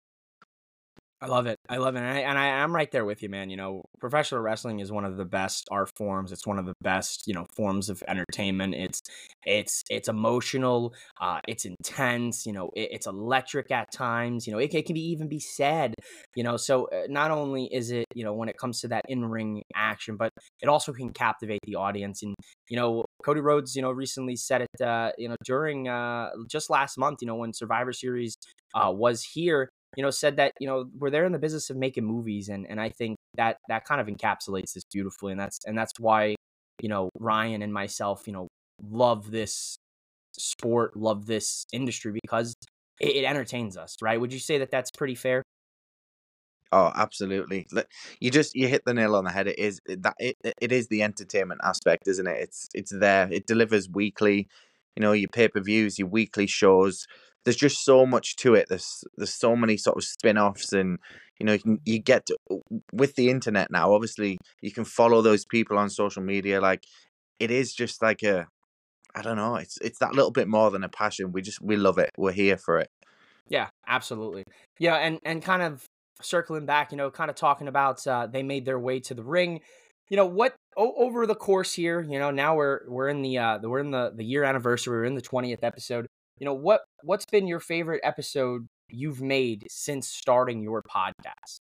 I love it. I love it. And, I, and I, I'm right there with you, man. You know, professional wrestling is one of the best art forms. It's one of the best, you know, forms of entertainment. It's, it's, it's emotional. Uh, it's intense. You know, it, it's electric at times. You know, it, it can be even be sad, you know, so uh, not only is it, you know, when it comes to that in-ring action, but it also can captivate the audience. And, you know, Cody Rhodes, you know, recently said it, uh, you know, during uh, just last month, you know, when Survivor Series uh, was here, you know, said that, you know, we're there in the business of making movies. And, and I think that that kind of encapsulates this beautifully. And that's, and that's why, you know, Ryan and myself, you know, love this sport, love this industry, because it, it entertains us, right? Would you say that that's pretty fair? Oh, absolutely. You just, you hit the nail on the head. It is that it, it is the entertainment aspect, isn't it? It's it's there. It delivers weekly. You know, your pay-per-views, your weekly shows. There's just so much to it. There's there's so many sort of spin-offs, and you know, you can, you get to, with the internet now. Obviously, you can follow those people on social media. Like, it is just like a, I don't know. It's it's that little bit more than a passion. We just, we love it. We're here for it. Yeah, absolutely. Yeah, and and kind of circling back, you know, kind of talking about uh, they made their way to the ring. You know what? O- over the course here, you know, now we're we're in the uh, we're in the the year anniversary. We're in the twentieth episode. You know what? What's been your favorite episode you've made since starting your podcast?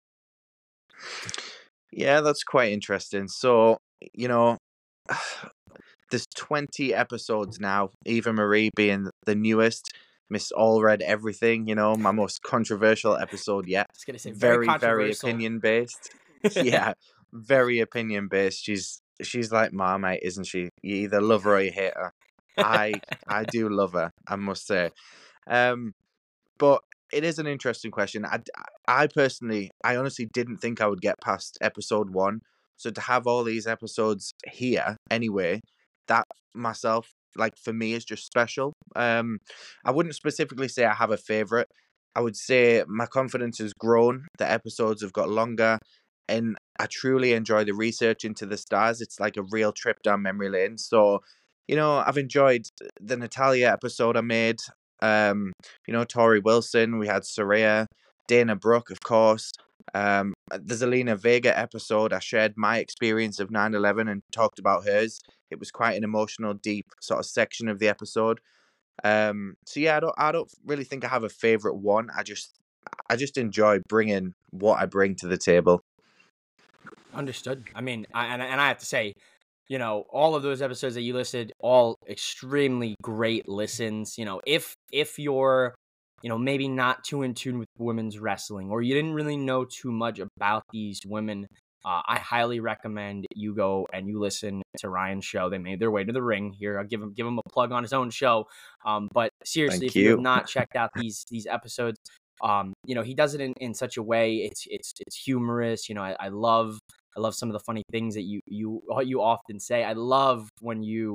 Yeah, that's quite interesting. So, you know, there's twenty episodes now. Eva Marie being the newest. Miss All Read Everything, you know, my most controversial episode yet. I was gonna say very, very, very controversial. opinion based. Yeah, very opinion based. She's she's like Marmite, isn't she? You either love her or you hate her. I I do love her, I must say. Um, but it is an interesting question. I, I personally, I honestly didn't think I would get past episode one. So to have all these episodes here anyway, that myself, like for me, is just special. Um, I wouldn't specifically say I have a favorite. I would say my confidence has grown. The episodes have got longer, and I truly enjoy the research into the stars. It's like a real trip down memory lane. So, you know, I've enjoyed the Natalia episode I made. Um, you know, Tori Wilson. We had Saraya, Dana Brooke, of course. Um, the Zelina Vega episode, I shared my experience of nine eleven and talked about hers. It was quite an emotional, deep sort of section of the episode. Um, so yeah, I don't, I don't really think I have a favorite one. I just, I just enjoy bringing what I bring to the table. Understood. I mean, I, and and I have to say, you know, all of those episodes that you listed, all extremely great listens. You know, if if you're, you know, maybe not too in tune with women's wrestling, or you didn't really know too much about these women, uh, I highly recommend you go and you listen to Ryan's show. They made their way to the ring. Here, I'll give him give him a plug on his own show. Um, but seriously, Thank if you you. have not checked out these these episodes, um, you know, he does it in, in such a way. It's it's it's humorous. You know, I, I love I love some of the funny things that you you you often say. I love when you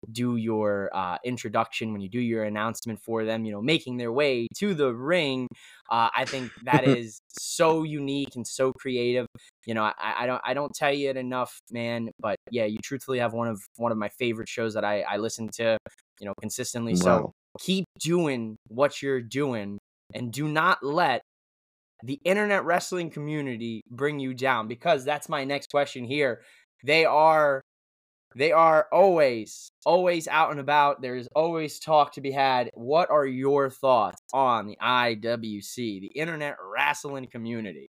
do your uh, introduction, when you do your announcement for them, you know, making their way to the ring. Uh, I think that is so unique and so creative. You know, I, I don't I don't tell you it enough, man. But yeah, you truthfully have one of one of my favorite shows that I, I listen to, you know, consistently. So Wow. keep doing what you're doing, and do not let the internet wrestling community bring you down, because that's my next question here. They are they are always, always out and about. There's always talk to be had. What are your thoughts on the I W C, the internet wrestling community?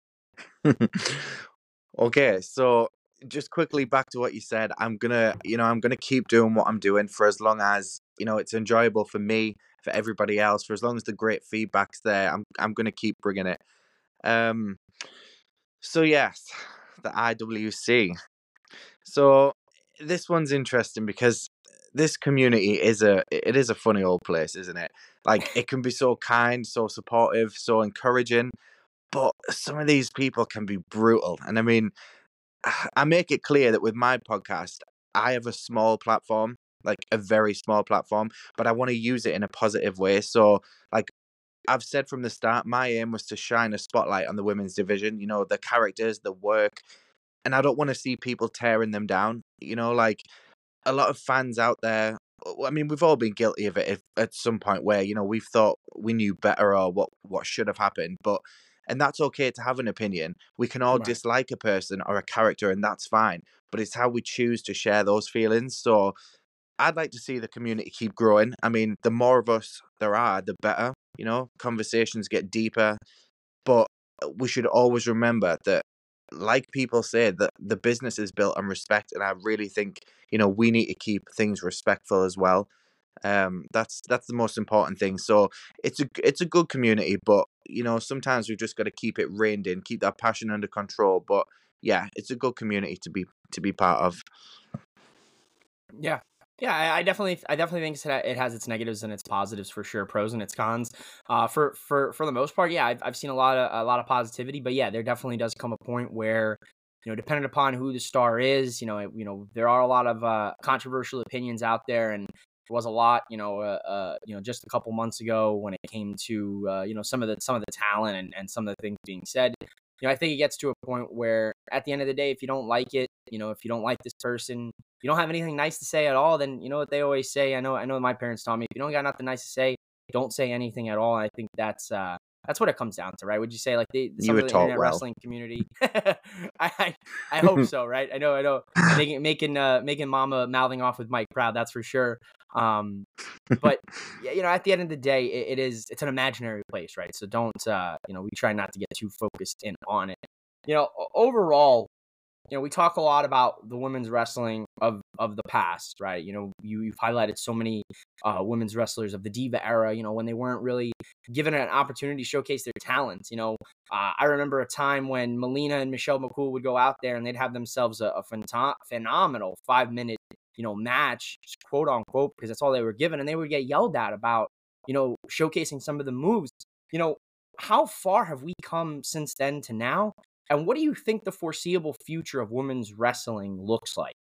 Okay, so just quickly back to what you said. I'm gonna, you know, I'm gonna keep doing what I'm doing for as long as, you know, it's enjoyable for me, for everybody else, for as long as the great feedback's there. I'm I'm gonna keep bringing it. Um, so yes, the I W C. So this one's interesting because this community is a it is a funny old place, isn't it? Like it can be so kind, so supportive, so encouraging, but some of these people can be brutal. And I mean, I make it clear that with my podcast, I have a small platform, like a very small platform, but I want to use it in a positive way. So, like I've said from the start, my aim was to shine a spotlight on the women's division, you know, the characters, the work, and I don't want to see people tearing them down. You know, like a lot of fans out there. I mean, we've all been guilty of it if, at some point where, you know, we've thought we knew better or what what should have happened, but and that's okay to have an opinion. We can all Right. dislike a person or a character, and that's fine. But it's how we choose to share those feelings. So I'd like to see the community keep growing. I mean, the more of us there are, the better. You know, conversations get deeper, but we should always remember that, like people say, that the business is built on respect, and I really think, you know, we need to keep things respectful as well. Um, that's that's the most important thing. So it's a it's a good community, but you know, sometimes we've just got to keep it reined in, keep that passion under control. But yeah, it's a good community to be to be part of. Yeah. Yeah, I, I definitely, I definitely think it's- it has its negatives and its positives for sure, pros and its cons. Uh, for for for the most part, yeah, I've I've seen a lot of a lot of positivity, but yeah, there definitely does come a point where, you know, depending upon who the star is, you know, it, you know, there are a lot of uh, controversial opinions out there, and there was a lot, you know, uh, uh, you know, just a couple months ago when it came to, uh, you know, some of the some of the talent and and some of the things being said. You know, I think it gets to a point where, at the end of the day, if you don't like it, you know, if you don't like this person, you don't have anything nice to say at all, then you know what they always say. I know, I know my parents taught me, if you don't got nothing nice to say, don't say anything at all. And I think that's uh that's what it comes down to, right? Would you say like the You some were of the taught internet well. wrestling community? I, I I hope so, right? I know, I know, making making uh making mama mouthing off with Mike proud, that's for sure. Um, but yeah, you know, at the end of the day, it, it is it's an imaginary place, right? So don't uh you know, we try not to get too focused in on it. You know, o- overall, you know, we talk a lot about the women's wrestling of of the past, right? You know, you, you've highlighted so many uh, women's wrestlers of the Diva era, you know, when they weren't really given an opportunity to showcase their talents. You know, uh, I remember a time when Melina and Michelle McCool would go out there and they'd have themselves a, a phento- phenomenal five minute, you know, match, quote unquote, because that's all they were given. And they would get yelled at about, you know, showcasing some of the moves. You know, how far have we come since then to now? And what do you think the foreseeable future of women's wrestling looks like?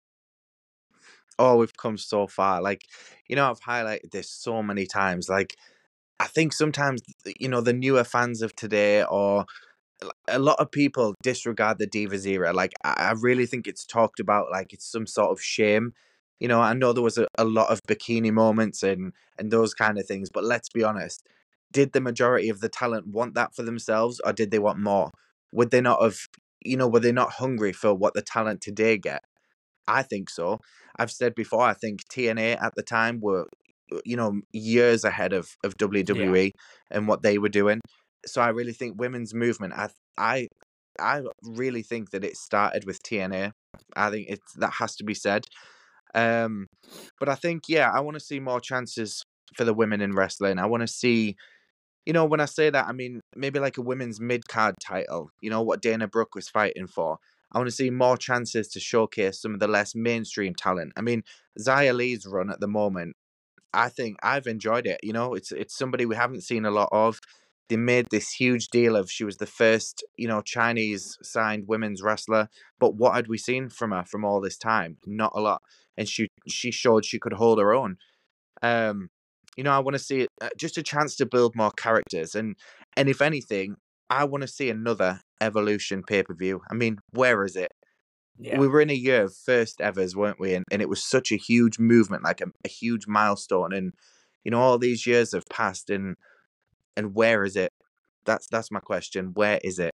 Oh, we've come so far. Like, you know, I've highlighted this so many times. Like, I think sometimes, you know, the newer fans of today, or a lot of people disregard the Divas era. Like, I I really think it's talked about like it's some sort of shame. You know, I know there was a, a lot of bikini moments and and those kind of things, but let's be honest. Did the majority of the talent want that for themselves, or did they want more? Would they not have, you know, were they not hungry for what the talent today get? I think so. I've said before, I think T N A at the time were, uh, you know, years ahead of, of Yeah. W W E and what they were doing. So I really think women's movement, I I I really think that it started with T N A. I think it's that has to be said. Um, but I think, yeah, I want to see more chances for the women in wrestling. I want to see, you know, when I say that, I mean maybe like a women's mid card title, you know, what Dana Brooke was fighting for. I want to see more chances to showcase some of the less mainstream talent. I mean, Xia Lee's run at the moment, I think I've enjoyed it. You know, it's it's somebody we haven't seen a lot of. they made this huge deal of she was the first, you know, Chinese signed women's wrestler. But what had we seen from her from all this time? Not a lot. And she she showed she could hold her own. Um, you know, I want to see uh, just a chance to build more characters, and and if anything, I want to see another Evolution pay per view. I mean, where is it? Yeah. We were in a year of first evers, weren't we? And, and it was such a huge movement, like a, a huge milestone. And you know, all these years have passed, and and where is it? That's that's my question. Where is it?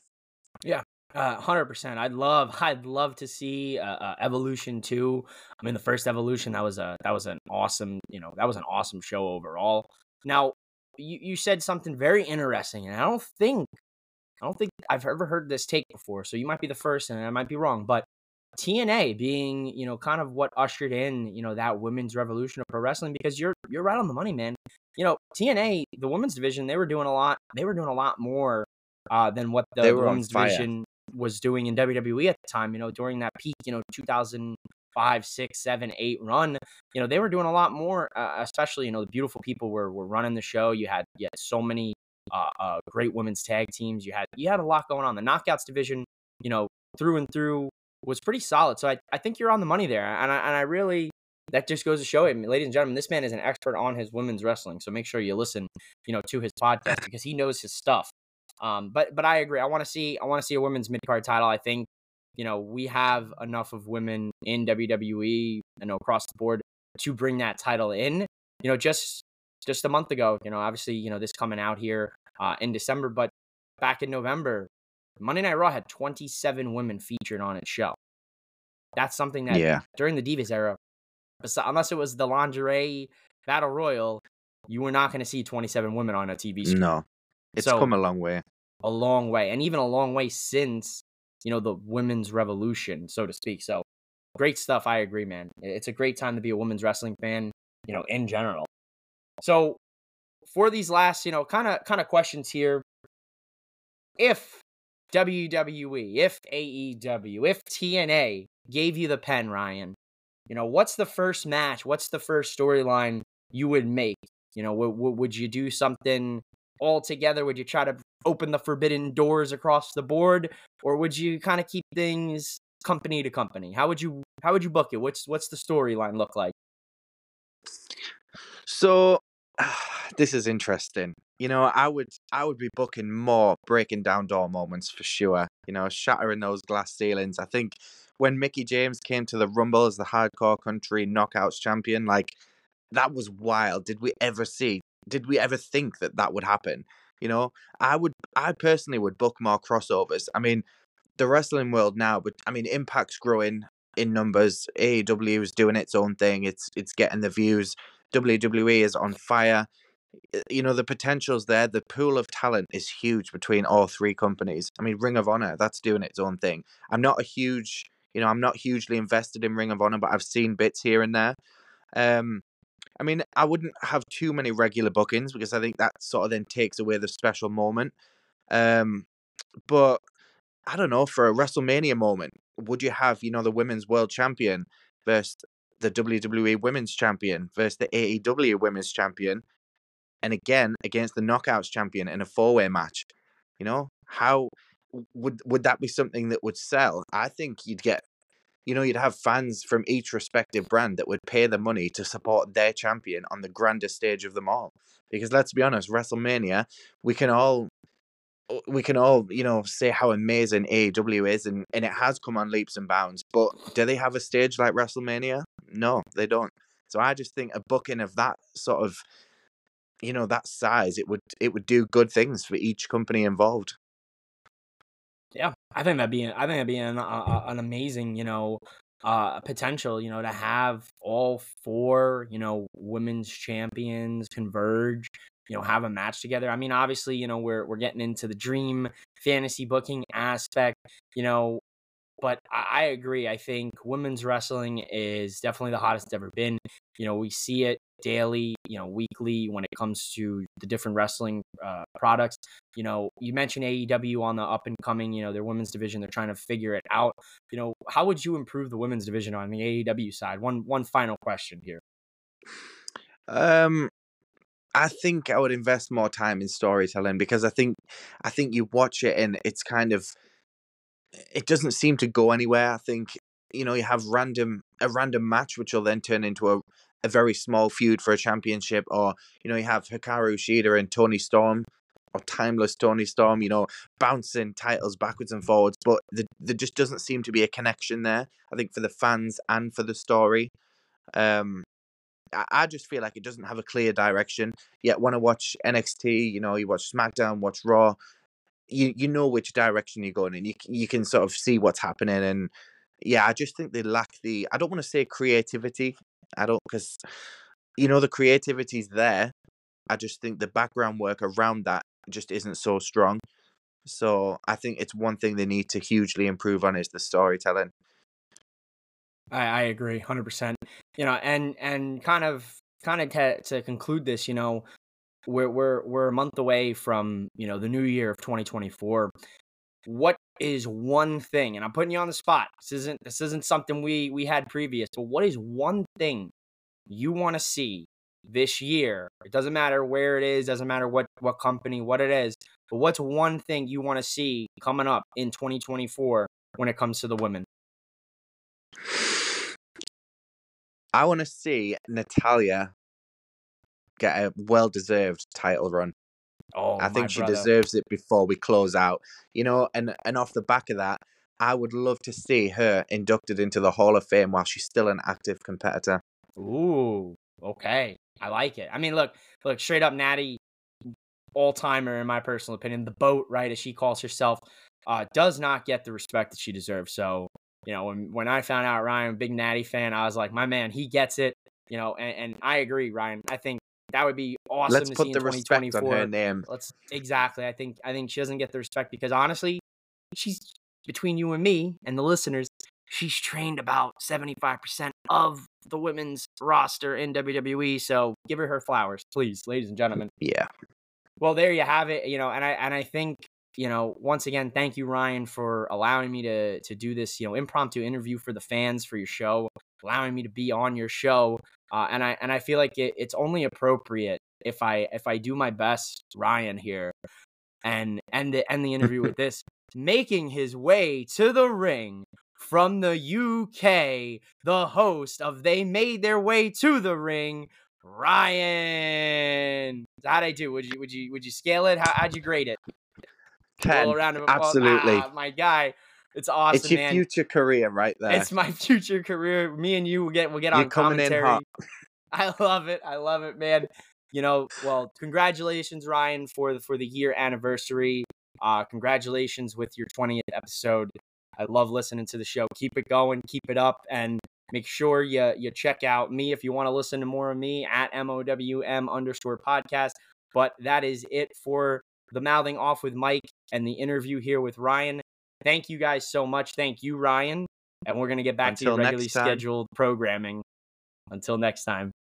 Yeah, uh, one hundred percent. I'd love, I'd love to see uh, uh, Evolution two. I mean, the first Evolution, that was a, that was an awesome, you know, that was an awesome show overall. Now, you, you said something very interesting, and I don't think, I don't think I've ever heard this take before. So you might be the first, and I might be wrong, but T N A being, you know, kind of what ushered in, you know, that women's revolution of pro wrestling, because you're, you're right on the money, man. You know, T N A, the women's division, they were doing a lot, they were doing a lot more uh, than what the, They the were on women's fire. division was doing in W W E at the time, you know, during that peak, you know, two thousand five, six, seven, eight run, you know, they were doing a lot more, uh, especially, you know, the beautiful people were, were running the show. You had, you had so many uh, uh, great women's tag teams. You had, you had a lot going on. The Knockouts division, you know, through and through was pretty solid. So I, I think you're on the money there. And I, and I really, that just goes to show it, ladies and gentlemen, this man is an expert on his women's wrestling. So make sure you listen, you know, to his podcast, because he knows his stuff. Um, but, but I agree. I want to see, I want to see a women's mid-card title. I think, you know, we have enough of women in W W E, you know, across the board to bring that title in. You know, just, just a month ago, you know, obviously, you know, this coming out here uh, in December, but back in November, Monday Night Raw had twenty-seven women featured on its show. That's something that Yeah. during the Divas era, unless it was the lingerie battle royal, you were not going to see twenty-seven women on a T V screen. No, it's So, come a long way. a long way, and even a long way since, you know, the women's revolution, so to speak. So great stuff. I agree, man. It's a great time to be a women's wrestling fan, you know, in general. So for these last, you know, kind of kind of questions here, if W W E, if A E W, if T N A gave you the pen, Ryan, you know, what's the first match? What's the first storyline you would make? You know, w- w- would you do something all together? Would you try to open the forbidden doors across the board, or would you kind of keep things company to company? How would you how would you book it? What's what's the storyline look like? So this is interesting. You know, I would I would be booking more breaking down door moments for sure. You know, shattering those glass ceilings. I think when Mickie James came to the Rumble as the Hardcore Country Knockouts champion, like, that was wild. Did we ever see? Did we ever think that that would happen? You know, I would, I personally would book more crossovers. I mean, the wrestling world now, but I mean, Impact's growing in numbers. A E W is doing its own thing. It's it's getting the views. W W E is on fire. You know, the potential's there. The pool of talent is huge between all three companies. I mean, Ring of Honor, that's doing its own thing. I'm not a huge, you know, I'm not hugely invested in Ring of Honor, but I've seen bits here and there. Um, I mean, I wouldn't have too many regular bookings because I think that sort of then takes away the special moment. Um, but I don't know, for a WrestleMania moment, would you have, you know, the women's world champion versus the W W E women's champion versus the A E W women's champion, and again against the Knockouts champion in a four-way match? You know, how would would that be something that would sell? I think you'd get, you know, you'd have fans from each respective brand that would pay the money to support their champion on the grandest stage of them all. Because let's be honest, WrestleMania, we can all we can all, you know, say how amazing A E W is, and, and it has come on leaps and bounds. But do they have a stage like WrestleMania? No, they don't. So I just think a booking of that sort of, you know, that size, it would it would do good things for each company involved. Yeah, I think that'd be I think that'd be an uh, an amazing, you know, uh, potential, you know, to have all four, you know, women's champions converge, you know, have a match together. I mean, obviously, you know, we're we're getting into the dream fantasy booking aspect, you know, but I, I agree. I think women's wrestling is definitely the hottest it's ever been. You know, we see it daily, you know, weekly when it comes to the different wrestling uh, products. You know, you mentioned A E W on the up and coming, you know, their women's division. They're trying to figure it out. You know, how would you improve the women's division on the A E W side? One one final question here. Um, I think I would invest more time in storytelling because I think I think you watch it and it's kind of it doesn't seem to go anywhere. I think you know you have random a random match which will then turn into a, a very small feud for a championship, or you know you have Hikaru Shida and Tony Storm or timeless Tony Storm, you know, bouncing titles backwards and forwards, but the, there just doesn't seem to be a connection there. I think for the fans and for the story, um, I, I just feel like it doesn't have a clear direction. Yet when I watch N X T, you know, you watch SmackDown, watch Raw, you you know which direction you're going in. You you can sort of see what's happening, and yeah, I just think they lack the. I don't want to say creativity. I don't because you know the creativity's there. I just think the background work around that just isn't so strong. So I think it's one thing they need to hugely improve on is the storytelling. I, I agree, one hundred percent. You know, and and kind of kind of to, to conclude this, you know, we're we're we're a month away from you know the new year of twenty twenty-four. What is one thing? And I'm putting you on the spot. This isn't this isn't something we we had previous. But what is one thing you want to see this year? It doesn't matter where it is. Doesn't matter what what company, what it is. But what's one thing you want to see coming up in twenty twenty-four when it comes to the women? I want to see Natalya get a well-deserved title run. Oh, I think my she brother. deserves it before we close out. You know, and and off the back of that, I would love to see her inducted into the Hall of Fame while she's still an active competitor. Ooh, okay. I like it. I mean, look, look, straight up Natty, all-timer in my personal opinion. The boat, right, as she calls herself, uh, does not get the respect that she deserves. So, you know, when, when I found out Ryan, big Natty fan, I was like, my man, he gets it. You know, and, and I agree, Ryan. I think that would be awesome Let's to put see in the twenty respect twenty-four. on her name. Let's exactly. I think I think she doesn't get the respect because honestly, she's between you and me and the listeners. She's trained about seventy-five percent of the women's roster in W W E. So give her her flowers, please, ladies and gentlemen. Yeah. Well, there you have it. You know, and I and I think you know once again, thank you, Ryan, for allowing me to to do this you know impromptu interview for the fans for your show, allowing me to be on your show. Uh, and I and I feel like it, it's only appropriate if I if I do my best, Ryan here, and end the end the interview with this, making his way to the ring from the U K, the host of They Made Their Way to the Ring, Ryan. How'd I do? Would you would you would you scale it? How, how'd you grade it? ten. A little round of applause. Absolutely. Ah, my guy. It's awesome, It's your man. future career right there. It's my future career. Me and you will get we'll get You're on coming in commentary. hot. I love it. I love it, man. You know, well, congratulations, Ryan, for the for the year anniversary. Uh, congratulations with your twentieth episode. I love listening to the show. Keep it going, keep it up, and make sure you you check out me if you want to listen to more of me at M O W M underscore podcast. But that is it for the Mouthing Off with Mike and the interview here with Ryan. Thank you guys so much. Thank you, Ryan. And we're going to get back Until to your regularly next time. scheduled programming. Until next time.